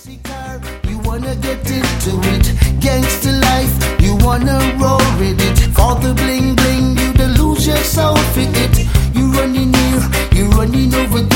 fancy car, you wanna get into it. Gangster life, you wanna roll with it. For the bling bling, you to lose yourself in it. You running here, you running over there.